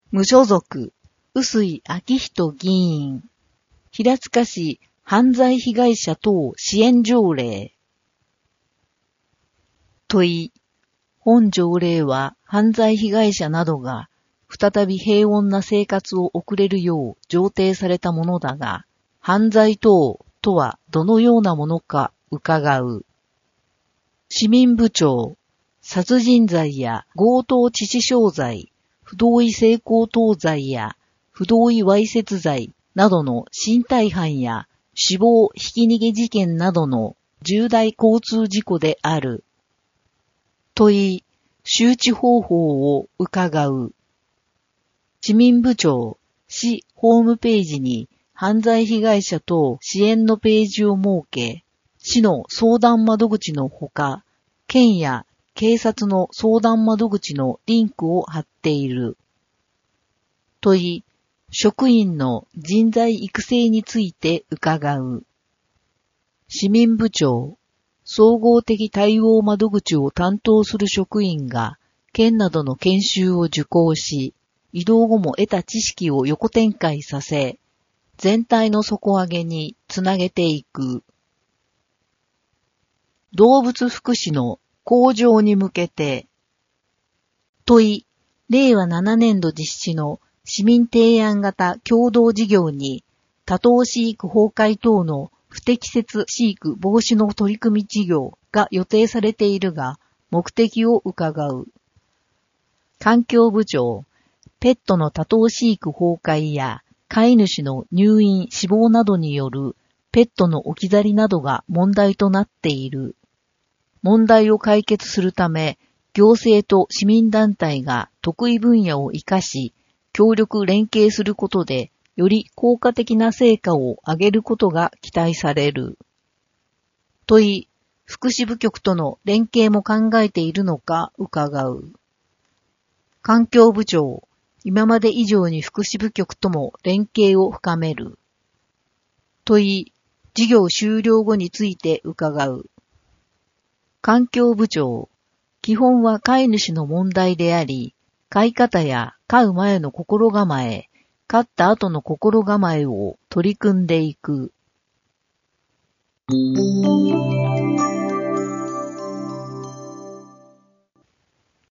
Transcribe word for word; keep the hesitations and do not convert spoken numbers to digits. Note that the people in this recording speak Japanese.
無所属、臼井昭仁議員。平塚市犯罪被害者等支援条例。問い。本条例は犯罪被害者などが再び平穏な生活を送れるよう条定されたものだが、犯罪等とはどのようなものか伺う。市民部長、殺人罪や強盗致死傷罪、不同意性交等罪や不同意わいせつ罪などの身体犯や死亡ひき逃げ事件などの重大交通事故である。問い、周知方法を伺う。市民部長、市ホームページに犯罪被害者等支援のページを設け、市の相談窓口のほか、県や警察の相談窓口のリンクを貼っている。問い、職員の人材育成について伺う。市民部長、総合的対応窓口を担当する職員が、県などの研修を受講し、移動後も得た知識を横展開させ、全体の底上げにつなげていく。動物福祉の向上に向けて。問い、れいわななねんど実施の市民提案型共同事業に、多頭飼育崩壊等の不適切飼育防止の取り組み事業が予定されているが、目的を伺う。環境部長、ペットの多頭飼育崩壊や飼い主の入院死亡などによるペットの置き去りなどが問題となっている。問題を解決するため、行政と市民団体が得意分野を活かし、協力連携することで、より効果的な成果を上げることが期待される。問い、福祉部局との連携も考えているのか伺う。環境部長、今まで以上に福祉部局とも連携を深める。問い、事業終了後について伺う。環境部長、基本は飼い主の問題であり、飼い方や飼う前の心構え、飼った後の心構えを取り組んでいく。